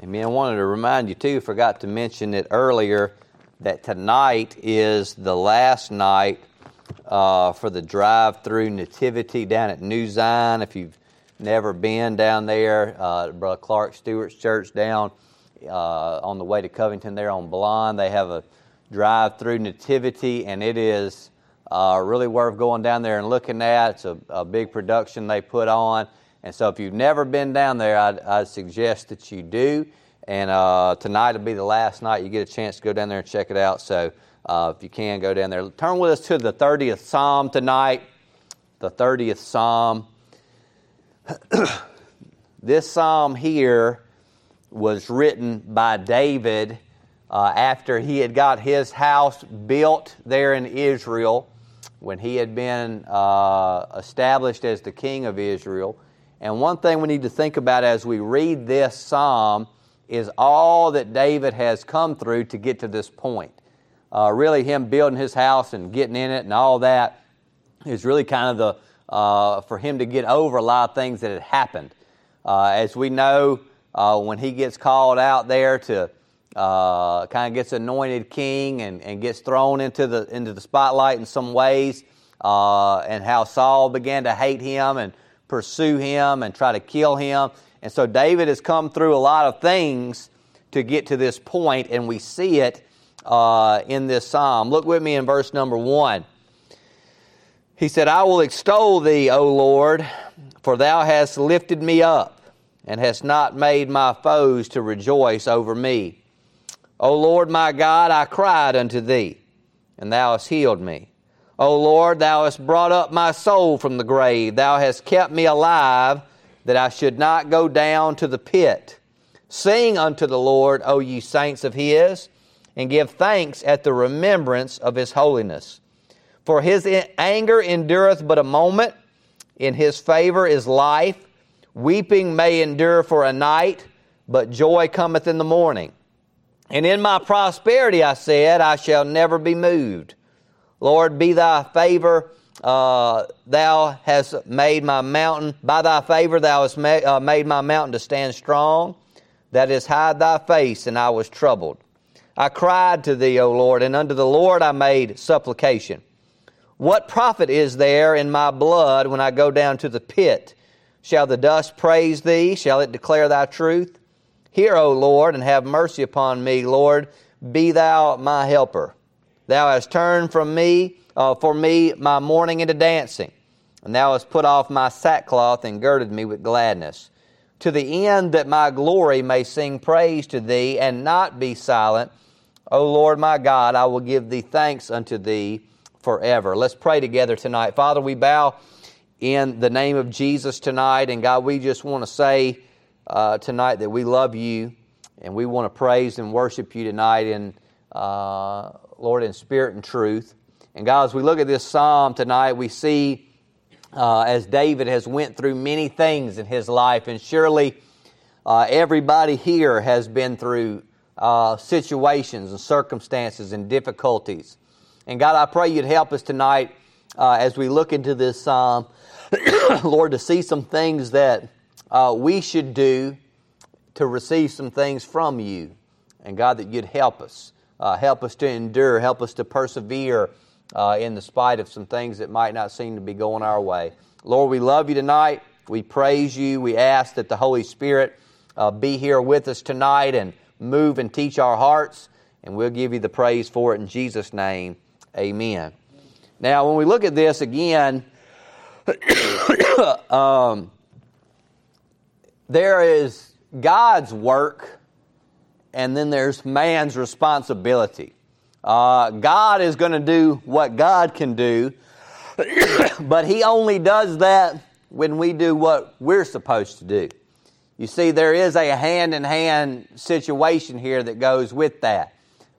Amen. I wanted to remind you too, forgot to mention it earlier, that tonight is the last night for the drive-through nativity down at New Zion. If you've never been down there, Brother Clark Stewart's church down on the way to Covington there on Blonde, they have a drive-through nativity, and it is really worth going down there and looking at. It's a big production they put on. And so if you've never been down there, I'd suggest that you do. And tonight will be the last night you get a chance to go down there and check it out. So if you can, go down there. Turn with us to the 30th Psalm tonight. The 30th Psalm. This psalm here was written by David after he had got his house built there in Israel, when he had been established as the king of Israel. And one thing we need to think about as we read this psalm is all that David has come through to get to this point. Really, him building his house and getting in it and all that is really kind of for him to get over a lot of things that had happened. As we know, when he gets called out there to kind of gets anointed king and gets thrown into the spotlight in some ways, and how Saul began to hate him and pursue him and try to kill him. And so David has come through a lot of things to get to this point, and we see it in this psalm. Look with me in verse number 1. He said, I will extol thee, O Lord, for thou hast lifted me up, and hast not made my foes to rejoice over me. O Lord my God, I cried unto thee, and thou hast healed me. O Lord, thou hast brought up my soul from the grave. Thou hast kept me alive, that I should not go down to the pit. Sing unto the Lord, O ye saints of his, and give thanks at the remembrance of his holiness. For his anger endureth but a moment, in his favor is life. Weeping may endure for a night, but joy cometh in the morning. And in my prosperity I said, I shall never be moved. Lord, be thy favor, thou hast made my mountain. By thy favor thou hast made my mountain to stand strong. That is, hide thy face, and I was troubled. I cried to thee, O Lord, and unto the Lord I made supplication. What profit is there in my blood when I go down to the pit? Shall the dust praise thee? Shall it declare thy truth? Hear, O Lord, and have mercy upon me. Lord, be thou my helper. Thou hast turned from me, for me, my mourning into dancing. And thou hast put off my sackcloth and girded me with gladness. To the end that my glory may sing praise to thee and not be silent. O Lord my God, I will give thee thanks unto thee forever. Let's pray together tonight. Father, we bow in the name of Jesus tonight. And God, we just want to say tonight that we love you. And we want to praise and worship you tonight in Lord, in spirit and truth. And God, as we look at this psalm tonight, we see as David has went through many things in his life, and surely everybody here has been through situations and circumstances and difficulties. And God, I pray you'd help us tonight as we look into this psalm, Lord, to see some things that we should do to receive some things from you. And God, that you'd help us. Help us to endure. Help us to persevere in the spite of some things that might not seem to be going our way. Lord, we love you tonight. We praise you. We ask that the Holy Spirit be here with us tonight and move and teach our hearts. And we'll give you the praise for it in Jesus' name. Amen. Now, when we look at this again, there is God's work, and then there's man's responsibility. God is going to do what God can do, but He only does that when we do what we're supposed to do. You see, there is a hand-in-hand situation here that goes with that.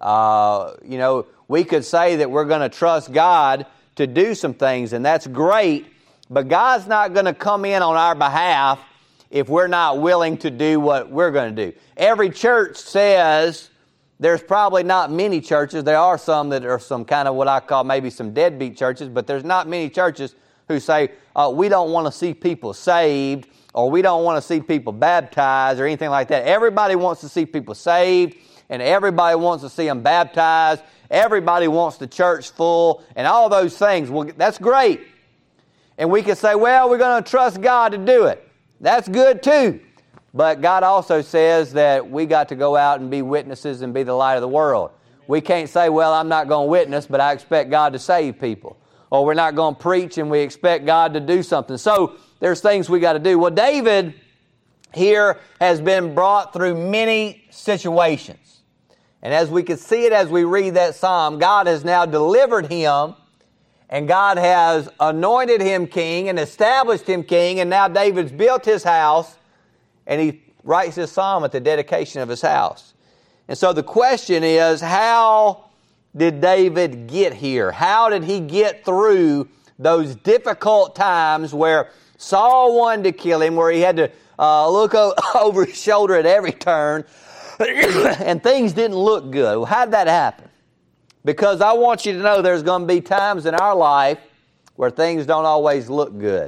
We could say that we're going to trust God to do some things, and that's great, but God's not going to come in on our behalf if we're not willing to do what we're going to do. Every church says, there's probably not many churches, there are some that are some kind of what I call maybe some deadbeat churches, but there's not many churches who say, we don't want to see people saved, or we don't want to see people baptized or anything like that. Everybody wants to see people saved, and everybody wants to see them baptized. Everybody wants the church full, and all those things. Well, that's great. And we can say, well, we're going to trust God to do it. That's good too. But God also says that we got to go out and be witnesses and be the light of the world. We can't say, well, I'm not going to witness, but I expect God to save people. Or we're not going to preach and we expect God to do something. So there's things we got to do. Well, David here has been brought through many situations. And as we can see it as we read that psalm, God has now delivered him, and God has anointed him king and established him king, and now David's built his house, and he writes this psalm at the dedication of his house. And so the question is, how did David get here? How did he get through those difficult times where Saul wanted to kill him, where he had to look over his shoulder at every turn, and things didn't look good? Well, how did that happen? Because I want you to know there's going to be times in our life where things don't always look good,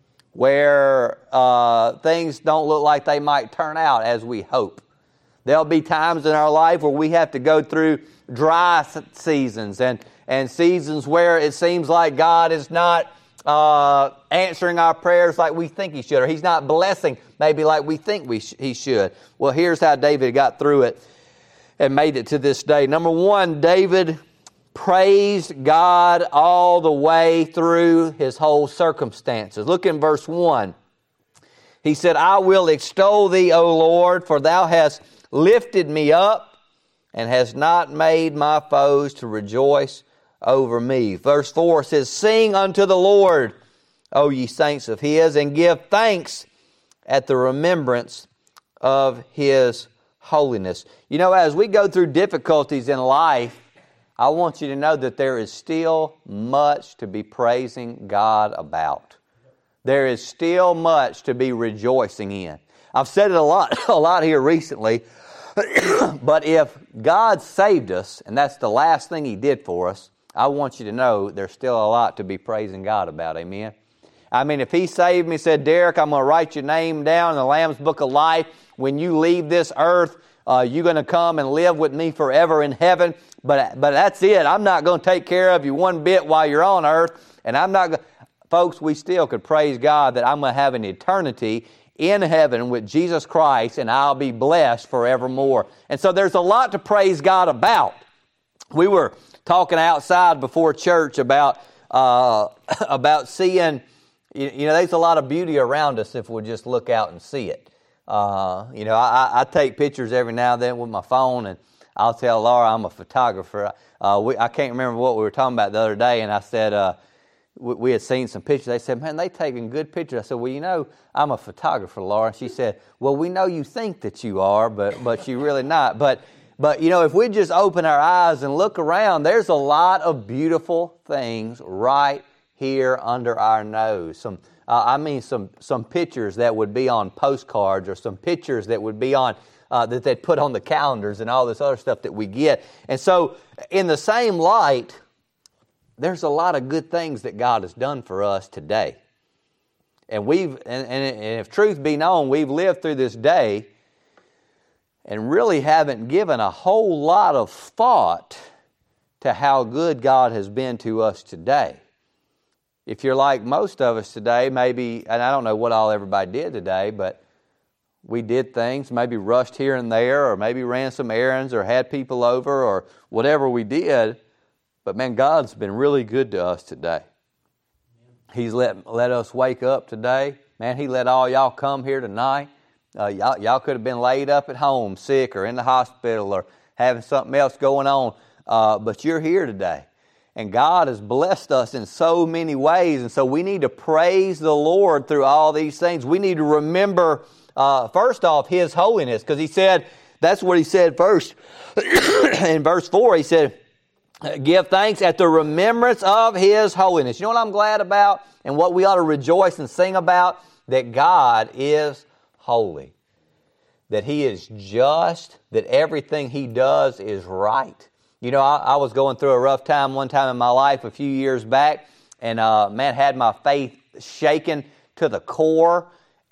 where things don't look like they might turn out as we hope. There'll be times in our life where we have to go through dry seasons and seasons where it seems like God is not answering our prayers like we think He should, or He's not blessing maybe like we think He should. Well, here's how David got through it and made it to this day. Number one, David praised God all the way through his whole circumstances. Look in verse 1. He said, I will extol thee, O Lord, for thou hast lifted me up and hast not made my foes to rejoice over me. Verse 4 says, sing unto the Lord, O ye saints of His, and give thanks at the remembrance of His holiness. You know, as we go through difficulties in life, I want you to know that there is still much to be praising God about. There is still much to be rejoicing in. I've said it a lot here recently, but if God saved us, and that's the last thing He did for us, I want you to know there's still a lot to be praising God about. Amen? I mean, if He saved me, said, Derek, I'm going to write your name down in the Lamb's Book of Life. When you leave this earth, you're going to come and live with me forever in heaven. But that's it. I'm not going to take care of you one bit while you're on earth. And I'm not going... Folks, we still could praise God that I'm going to have an eternity in heaven with Jesus Christ, and I'll be blessed forevermore. And so there's a lot to praise God about. We were talking outside before church about seeing, you know, there's a lot of beauty around us if we'll just look out and see it. You know, I take pictures every now and then with my phone, and I'll tell Laura I'm a photographer. I can't remember what we were talking about the other day, and I said, we had seen some pictures. They said, man, they taking good pictures. I said, well, you know, I'm a photographer, Laura. She said, well, we know you think that you are, but you're really not. But you know, if we just open our eyes and look around, there's a lot of beautiful things right here under our nose. Some pictures that would be on postcards, or some pictures that would be on that they'd put on the calendars and all this other stuff that we get. And so, in the same light, there's a lot of good things that God has done for us today. And if truth be known, we've lived through this day and really haven't given a whole lot of thought to how good God has been to us today. If you're like most of us today, maybe, and I don't know what all everybody did today, but we did things, maybe rushed here and there, or maybe ran some errands, or had people over, or whatever we did. But man, God's been really good to us today. He's let us wake up today. Man, He let all y'all come here tonight. Y'all could have been laid up at home, sick, or in the hospital, or having something else going on. But you're here today. And God has blessed us in so many ways. And so we need to praise the Lord through all these things. We need to remember, first off, His holiness. Because He said, that's what He said first. In verse 4, He said, give thanks at the remembrance of His holiness. You know what I'm glad about, and what we ought to rejoice and sing about? That God is holy. That He is just. That everything He does is right. You know, I was going through a rough time one time in my life a few years back, and man, had my faith shaken to the core.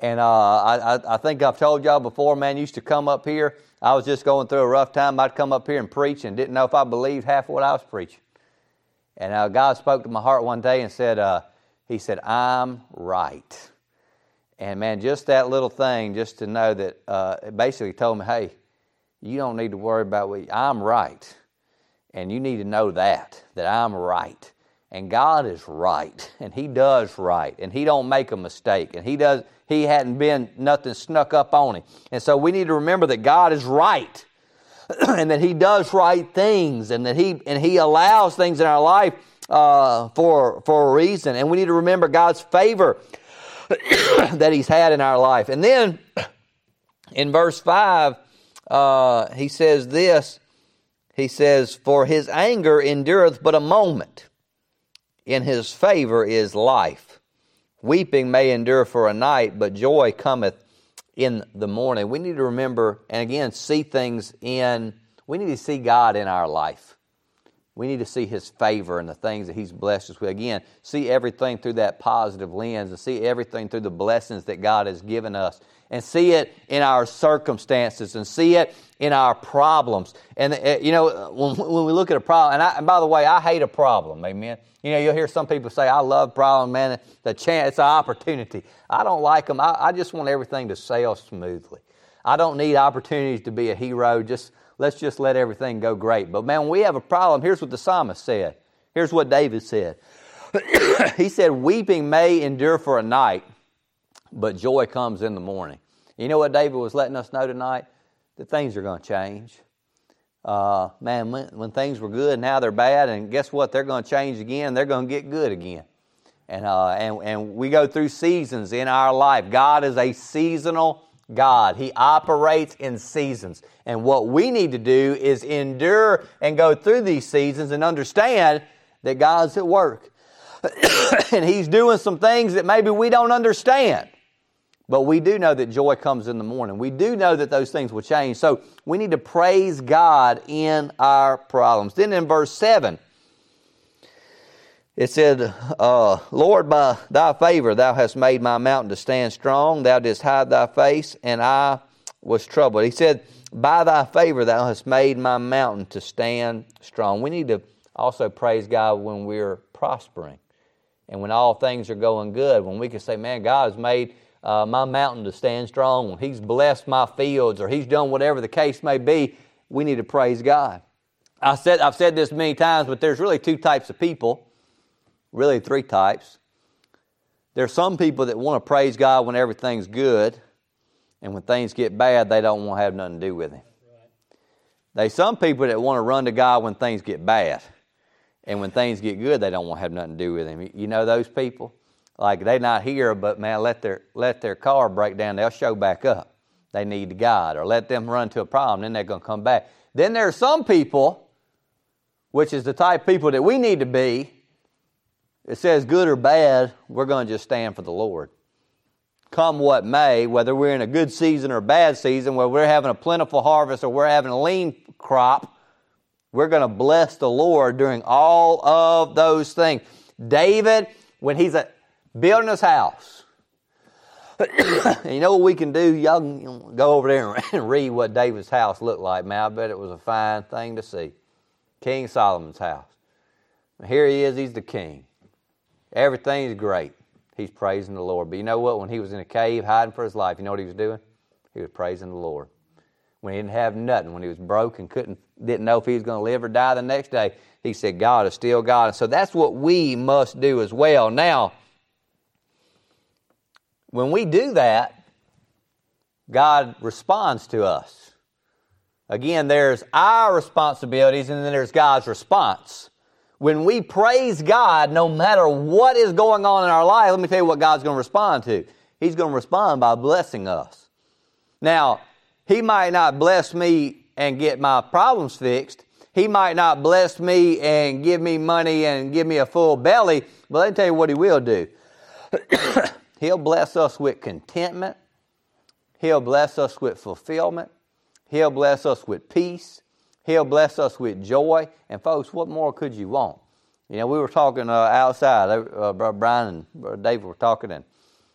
And I think I've told y'all before, man, used to come up here. I was just going through a rough time. I'd come up here and preach and didn't know if I believed half of what I was preaching. And God spoke to my heart one day and said, He said, I'm right. And man, just that little thing, just to know that, it basically told me, hey, you don't need to worry about I'm right. And you need to know that I'm right. And God is right, and He does right, and He don't make a mistake, and He hadn't been nothing snuck up on Him. And so we need to remember that God is right, and that He does right things, and that He allows things in our life for a reason. And we need to remember God's favor that He's had in our life. And then in verse 5, he says this. He says, "For His anger endureth but a moment. In His favor is life. Weeping may endure for a night, but joy cometh in the morning." We need to remember, and again, we need to see God in our life. We need to see His favor and the things that He's blessed us with. Again, see everything through that positive lens, and see everything through the blessings that God has given us, and see it in our circumstances, and see it in our problems. And when we look at a problem, and by the way, I hate a problem, amen. You'll hear some people say, I love problems, man. It's an opportunity. I don't like them. I just want everything to sail smoothly. I don't need opportunities to be a hero. Let's just let everything go great. But man, when we have a problem, here's what the psalmist said. Here's what David said. He said, "Weeping may endure for a night, but joy comes in the morning." You know what David was letting us know tonight? That things are going to change. Man, when things were good, now they're bad, and guess what? They're going to change again. They're going to get good again. And we go through seasons in our life. God is a seasonal God. He operates in seasons. And what we need to do is endure and go through these seasons and understand that God's at work. And He's doing some things that maybe we don't understand. But we do know that joy comes in the morning. We do know that those things will change. So we need to praise God in our problems. Then in verse 7, it said, "Lord, by Thy favor Thou hast made my mountain to stand strong. Thou didst hide Thy face, and I was troubled." He said, "By Thy favor Thou hast made my mountain to stand strong." We need to also praise God when we're prospering and when all things are going good. When we can say, man, God has made my mountain to stand strong. When He's blessed my fields, or He's done whatever the case may be, we need to praise God. I've said this many times, but there's really two types of people. Really three types. There's some people that want to praise God when everything's good, and when things get bad, they don't want to have nothing to do with Him. There's some people that want to run to God when things get bad, and when things get good, they don't want to have nothing to do with Him. You know those people? Like, they're not here, but man, let their car break down, they'll show back up. They need God. Or let them run to a problem, then they're going to come back. Then there are some people, which is the type of people that we need to be. It says good or bad, we're going to just stand for the Lord. Come what may, whether we're in a good season or a bad season, whether we're having a plentiful harvest or we're having a lean crop, we're going to bless the Lord during all of those things. David, when he's building his house, you know what we can do? Y'all can go over there and read what David's house looked like. Man, I bet it was a fine thing to see. King Solomon's house. Here he is, he's the king. Everything's great. He's praising the Lord. But you know what? When he was in a cave hiding for his life, you know what he was doing? He was praising the Lord. When he didn't have nothing, when he was broke and didn't know if he was going to live or die the next day, he said, God is still God. And so that's what we must do as well. Now, when we do that, God responds to us. Again, there's our responsibilities and then there's God's response. When we praise God, no matter what is going on in our life, let me tell you what God's going to respond to. He's going to respond by blessing us. Now, He might not bless me and get my problems fixed. He might not bless me and give me money and give me a full belly, but let me tell you what He will do. He'll bless us with contentment. He'll bless us with fulfillment. He'll bless us with peace. He'll bless us with joy. And folks, what more could you want? You know, we were talking outside. Brother Brian and Brother David were talking, and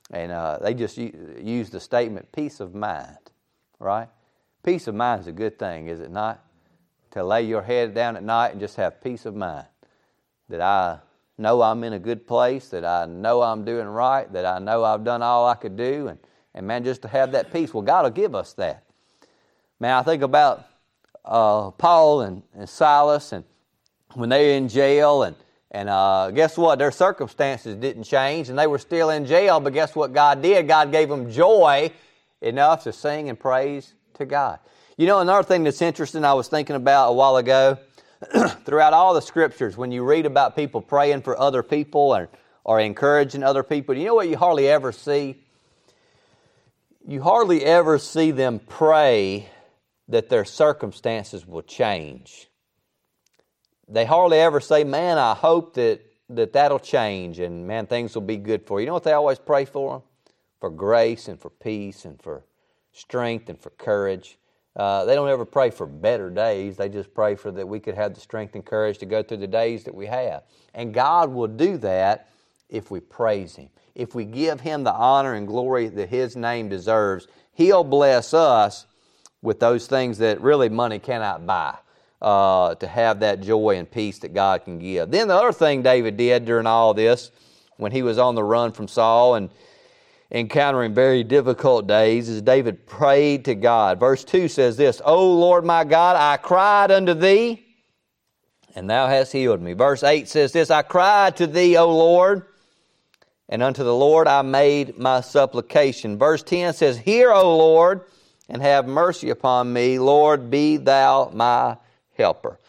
And they just use the statement, peace of mind, right? Peace of mind is a good thing, is it not? To lay your head down at night and just have peace of mind. That I know I'm in a good place, that I know I'm doing right, that I know I've done all I could do, and man, just to have that peace. Well, God will give us that. Man, I think about Paul and Silas, and when they were in jail, and guess what? Their circumstances didn't change, and they were still in jail, but guess what God did? God gave them joy enough to sing and praise to God. You know, another thing that's interesting I was thinking about a while ago, throughout all the Scriptures, when you read about people praying for other people or encouraging other people, you know what you hardly ever see? You hardly ever see them pray that their circumstances will change. They hardly ever say, man, I hope that'll change and, man, things will be good for you. You know what they always pray for? For grace and for peace and for strength and for courage. They don't ever pray for better days. They just pray for that we could have the strength and courage to go through the days that we have. And God will do that if we praise Him. If we give Him the honor and glory that His name deserves, He'll bless us with those things that really money cannot buy, to have that joy and peace that God can give. Then the other thing David did during all this, when he was on the run from Saul and encountering very difficult days, is David prayed to God. Verse 2 says this, O Lord my God, I cried unto Thee, and Thou hast healed me. Verse 8 says this, I cried to Thee, O Lord, and unto the Lord I made my supplication. Verse 10 says, Hear, O Lord, and have mercy upon me. Lord, be Thou my helper.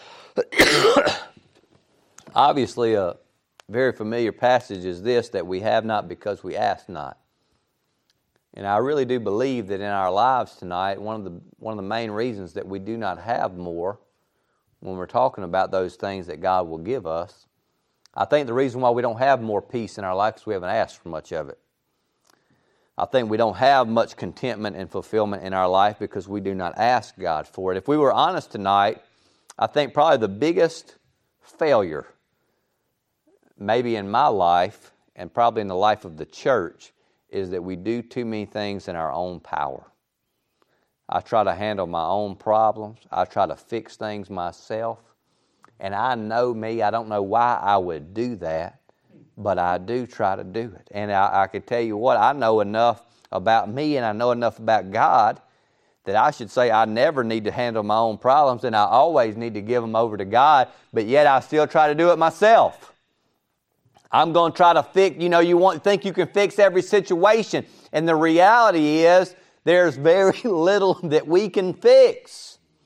Obviously, a very familiar passage is this, that we have not because we ask not. And I really do believe that in our lives tonight, one of the main reasons that we do not have more, when we're talking about those things that God will give us, I think the reason why we don't have more peace in our life is we haven't asked for much of it. I think we don't have much contentment and fulfillment in our life because we do not ask God for it. If we were honest tonight, I think probably the biggest failure, maybe in my life and probably in the life of the church, is that we do too many things in our own power. I try to handle my own problems. I try to fix things myself. And I know me, I don't know why I would do that, but I do try to do it. And I can tell you what, I know enough about me and I know enough about God that I should say I never need to handle my own problems and I always need to give them over to God, but yet I still try to do it myself. I'm going to try to fix, think you can fix every situation. And the reality is there's very little that we can fix.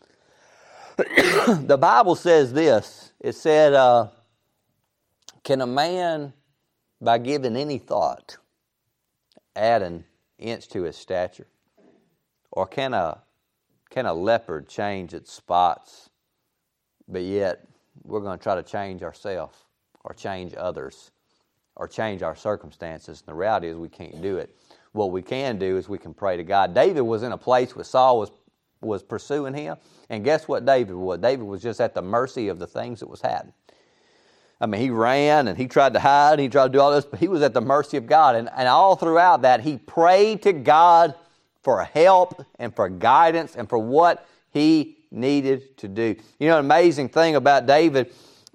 The Bible says this. It said, can a man, by giving any thought, add an inch to his stature? Or can a leopard change its spots, but yet we're going to try to change ourselves or change others or change our circumstances? And the reality is we can't do it. What we can do is we can pray to God. David was in a place where Saul was pursuing him. And guess what David was? David was just at the mercy of the things that was happening. I mean, he ran and he tried to hide, he tried to do all this, but he was at the mercy of God. And all throughout that, he prayed to God for help and for guidance and for what he needed to do. You know, an amazing thing about David,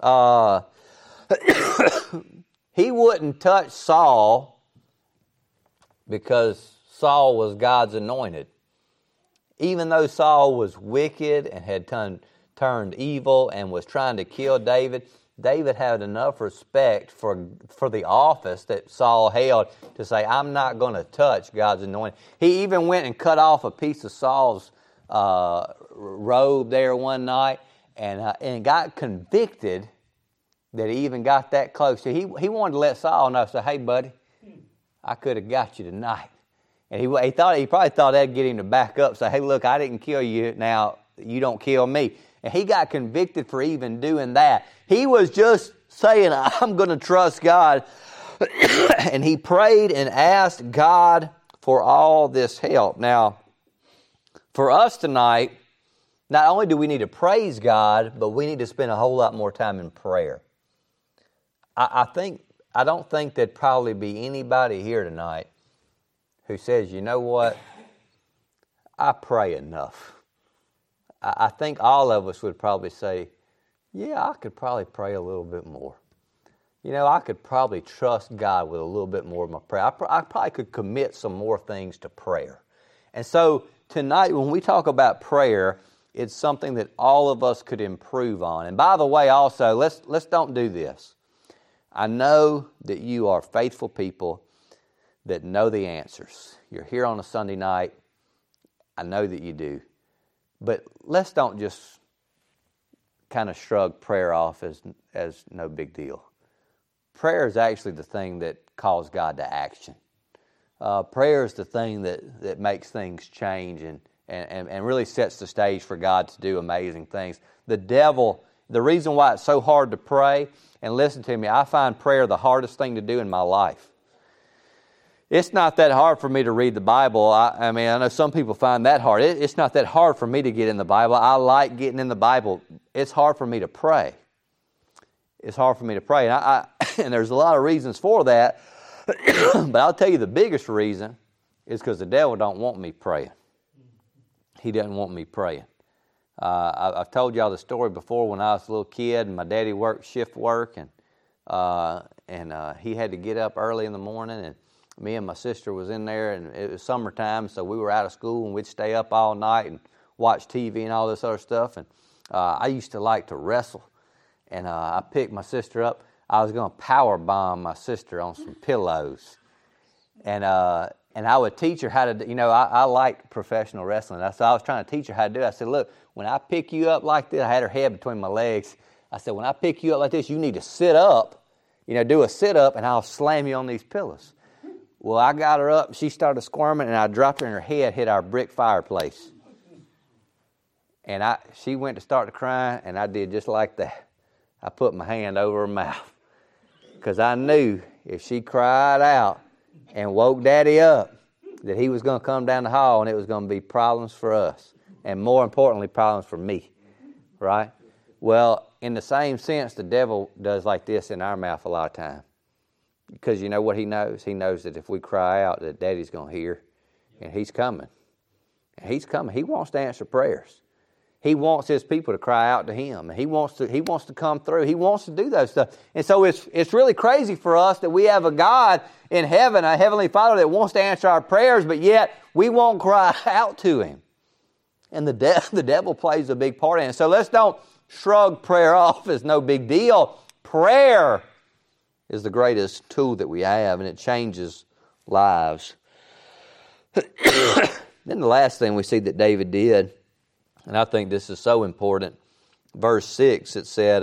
he wouldn't touch Saul because Saul was God's anointed. Even though Saul was wicked and had turned evil and was trying to kill David, David had enough respect for the office that Saul held to say, I'm not going to touch God's anointed. He even went and cut off a piece of Saul's robe there one night and got convicted that he even got that close. So he wanted to let Saul know, say, hey, buddy, I could have got you tonight. And he probably thought that'd get him to back up, say, hey, look, I didn't kill you, now you don't kill me. And he got convicted for even doing that. He was just saying, I'm going to trust God. And he prayed and asked God for all this help. Now, for us tonight, not only do we need to praise God, but we need to spend a whole lot more time in prayer. I think I don't think there'd probably be anybody here tonight who says, you know what, I pray enough. I think all of us would probably say, yeah, I could probably pray a little bit more. You know, I could probably trust God with a little bit more of my prayer. I probably could commit some more things to prayer. And so tonight when we talk about prayer, it's something that all of us could improve on. And by the way, also, let's don't do this. I know that you are faithful people that know the answers. You're here on a Sunday night. I know that you do. But let's don't just kind of shrug prayer off as no big deal. Prayer is actually the thing that calls God to action. Prayer is the thing that makes things change and really sets the stage for God to do amazing things. The reason why it's so hard to pray, and listen to me, I find prayer the hardest thing to do in my life. It's not that hard for me to read the Bible. I mean, I know some people find that hard. It's not that hard for me to get in the Bible. I like getting in the Bible. It's hard for me to pray. It's hard for me to pray. And, and there's a lot of reasons for that. But I'll tell you the biggest reason is because the devil don't want me praying. He doesn't want me praying. I've told y'all the story before when I was a little kid and my daddy worked shift work and he had to get up early in the morning and me and my sister was in there and it was summertime, so we were out of school and we'd stay up all night and watch TV and all this other stuff. And I used to like to wrestle. And I picked my sister up. I was going to power bomb my sister on some pillows. And I would teach her how to, I like professional wrestling. So I was trying to teach her how to do it. I said, look, when I pick you up like this, I had her head between my legs. I said, when I pick you up like this, you need to sit up, do a sit up, and I'll slam you on these pillows. Well, I got her up, she started squirming, and I dropped her and her head hit our brick fireplace. And she went to start to cry, and I did just like that. I put my hand over her mouth because I knew if she cried out and woke Daddy up that he was going to come down the hall and it was going to be problems for us and more importantly, problems for me, right? Well, in the same sense, the devil does like this in our mouth a lot of time because you know what he knows? He knows that if we cry out that Daddy's going to hear and he's coming. And he's coming. He wants to answer prayers. He wants his people to cry out to him. And he wants to come through. He wants to do those stuff. And so it's really crazy for us that we have a God in heaven, a heavenly Father that wants to answer our prayers, but yet we won't cry out to him. And the devil plays a big part in it. So let's don't shrug prayer off as no big deal. Prayer is the greatest tool that we have, and it changes lives. Then the last thing we see that David did, and I think this is so important. Verse 6, it said,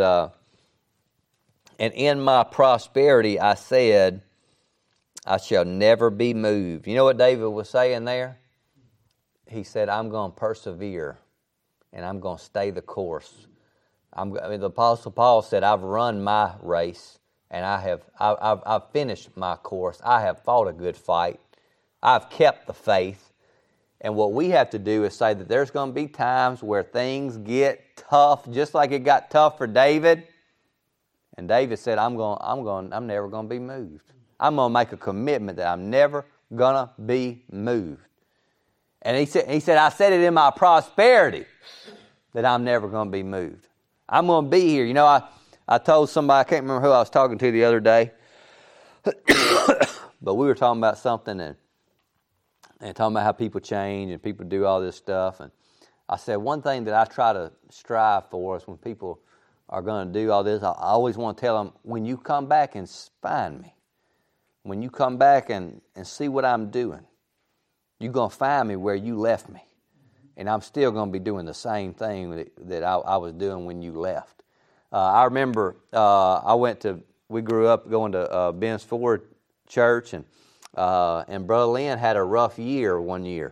and in my prosperity I said, I shall never be moved. You know what David was saying there? He said, I'm going to persevere, and I'm going to stay the course. The Apostle Paul said, I've run my race, and I've finished my course. I have fought a good fight. I've kept the faith. And what we have to do is say that there's going to be times where things get tough, just like it got tough for David. And David said, I'm never going to be moved. I'm going to make a commitment that I'm never going to be moved. And he said, I said it in my prosperity that I'm never going to be moved. I'm going to be here. I told somebody, I can't remember who I was talking to the other day, but we were talking about something and talking about how people change and people do all this stuff. And I said, one thing that I try to strive for is when people are going to do all this, I always want to tell them, when you come back and find me, when you come back and see what I'm doing, you're going to find me where you left me. And I'm still going to be doing the same thing that I was doing when you left. I remember we grew up going to Ben's Ford Church, and Brother Lynn had a rough year one year.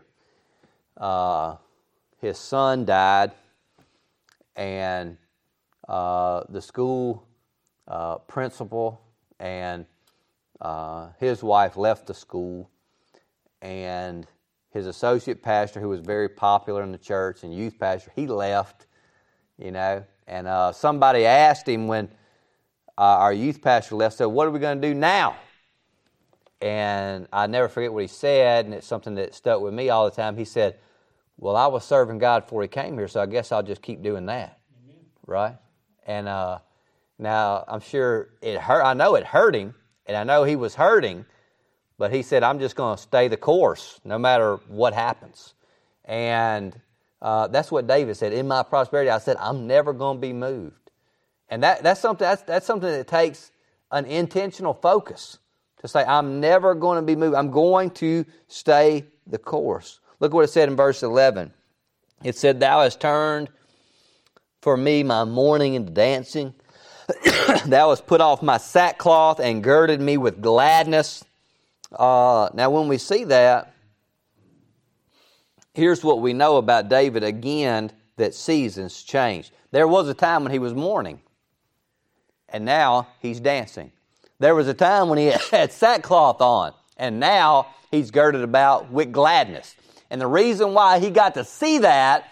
His son died, and the school principal and his wife left the school, and his associate pastor, who was very popular in the church, and youth pastor, he left, and somebody asked him when our youth pastor left, said, what are we going to do now? And I never forget what he said, and it's something that stuck with me all the time. He said, well, I was serving God before he came here, so I guess I'll just keep doing that. Amen. Right? And now, I'm sure it hurt. I know it hurt him, and I know he was hurting, but he said, I'm just going to stay the course no matter what happens. And that's what David said. In my prosperity, I said, I'm never going to be moved. And that's something that takes an intentional focus to say, I'm never going to be moved. I'm going to stay the course. Look what it said in verse 11. It said, Thou hast turned for me my mourning into dancing. Thou hast put off my sackcloth and girded me with gladness. Now, when we see that, here's what we know about David again, that seasons change. There was a time when he was mourning, and now he's dancing. There was a time when he had sackcloth on, and now he's girded about with gladness. And the reason why he got to see that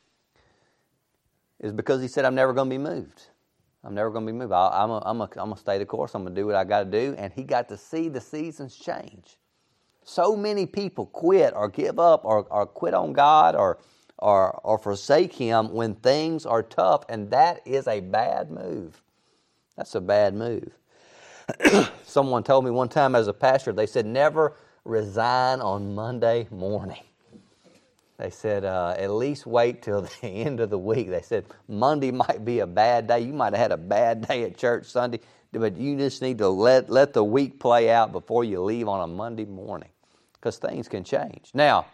is because he said, I'm never going to be moved. I'm never going to be moved. I'm going to stay the course. I'm going to do what I got to do. And he got to see the seasons change. So many people quit or give up or quit on God or forsake Him when things are tough, and that is a bad move. That's a bad move. Someone told me one time as a pastor, they said, never resign on Monday morning. They said, at least wait till the end of the week. They said, Monday might be a bad day. You might have had a bad day at church Sunday, but you just need to let the week play out before you leave on a Monday morning, because things can change. Now,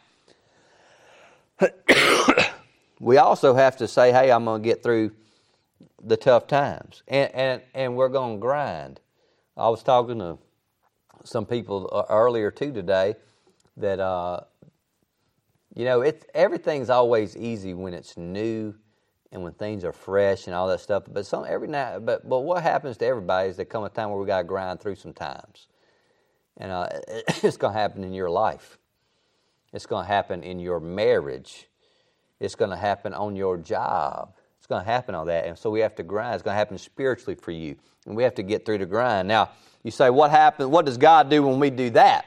we also have to say, hey, I'm going to get through the tough times, and we're going to grind. I was talking to some people earlier too today that everything's always easy when it's new and when things are fresh and all that stuff. But but what happens to everybody is there come a time where we got to grind through some times, and it's going to happen in your life. It's going to happen in your marriage. It's going to happen on your job. It's going to happen on that, and so we have to grind. It's going to happen spiritually for you, and we have to get through the grind. Now, you say, what happens? What does God do when we do that?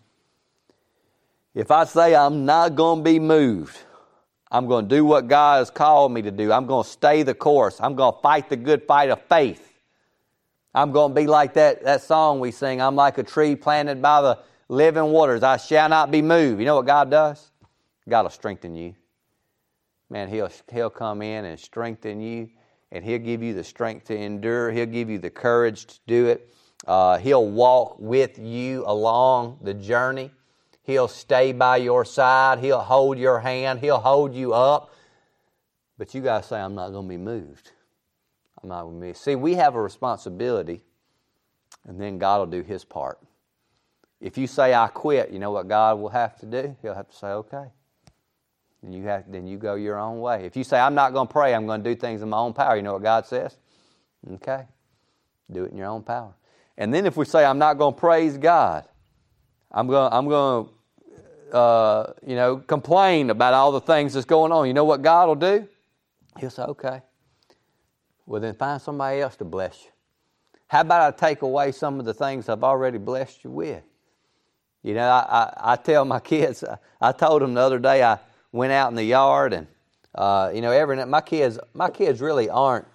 If I say I'm not going to be moved, I'm going to do what God has called me to do. I'm going to stay the course. I'm going to fight the good fight of faith. I'm going to be like that song we sing, I'm like a tree planted by the living waters. I shall not be moved. You know what God does? God will strengthen you. Man, He'll come in and strengthen you, and He'll give you the strength to endure. He'll give you the courage to do it. He'll walk with you along the journey. He'll stay by your side. He'll hold your hand. He'll hold you up. But you got to say, I'm not going to be moved. I'm not going to be moved. See, we have a responsibility, and then God will do His part. If you say, I quit, you know what God will have to do? He'll have to say, okay. And then you go your own way. If you say, I'm not going to pray, I'm going to do things in my own power, you know what God says? Okay. Do it in your own power. And then if we say, I'm not going to praise God, I'm going to complain about all the things that's going on. You know what God will do? He'll say, okay, well then find somebody else to bless you. How about I take away some of the things I've already blessed you with? You know, I tell my kids, I told them the other day, I went out in the yard and, every night, my kids really aren't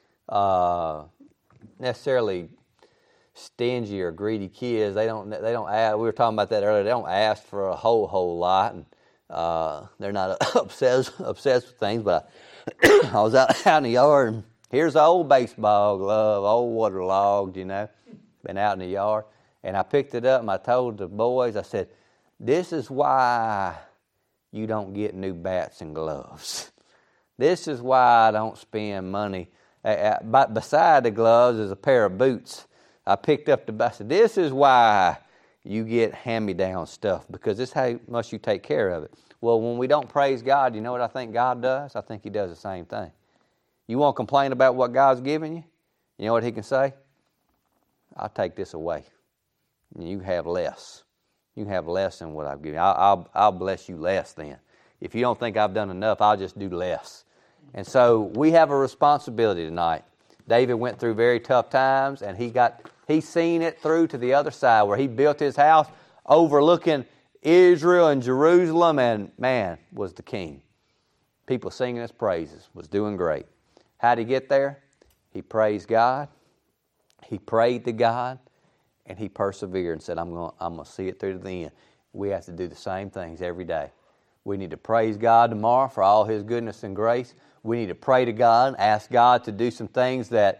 necessarily stingy or greedy kids. They don't ask, we were talking about that earlier, they don't ask for a whole lot, and they're not obsessed with things, but I was out in the yard, and here's an old baseball glove, old waterlogged, been out in the yard, and I picked it up and I told the boys, I said, this is why you don't get new bats and gloves. This is why I don't spend money. But beside the gloves is a pair of boots. I picked up I said, this is why you get hand-me-down stuff, because this is how much you take care of it. Well, when we don't praise God, you know what I think God does? I think He does the same thing. You want to complain about what God's giving you? You know what He can say? I'll take this away. And you have less. You have less than what I've given you. I'll bless you less then. If you don't think I've done enough, I'll just do less. And so we have a responsibility tonight David went through very tough times, and he seen it through to the other side, where he built his house overlooking Israel and Jerusalem, and man, was the king. People singing his praises, was doing great. How did he get there? He praised God, he prayed to God, and he persevered and said, I'm going to see it through to the end. We have to do the same things every day. We need to praise God tomorrow for all His goodness and grace. We need to pray to God and ask God to do some things that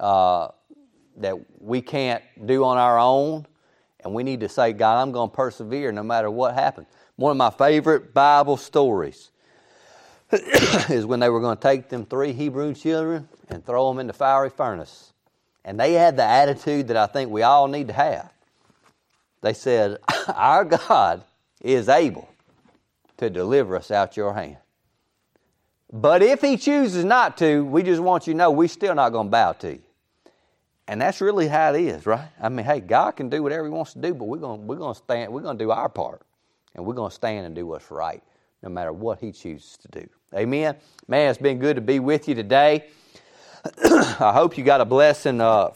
we can't do on our own. And we need to say, God, I'm going to persevere no matter what happens. One of my favorite Bible stories is when they were going to take them 3 Hebrew children and throw them in the fiery furnace. And they had the attitude that I think we all need to have. They said, our God is able to deliver us out your hand. But if He chooses not to, we just want you to know we're still not going to bow to you. And that's really how it is, right? I mean, hey, God can do whatever He wants to do, but we're going to stand. We're going to do our part, and we're going to stand and do what's right, no matter what He chooses to do. Amen. Man, it's been good to be with you today. I hope you got a blessing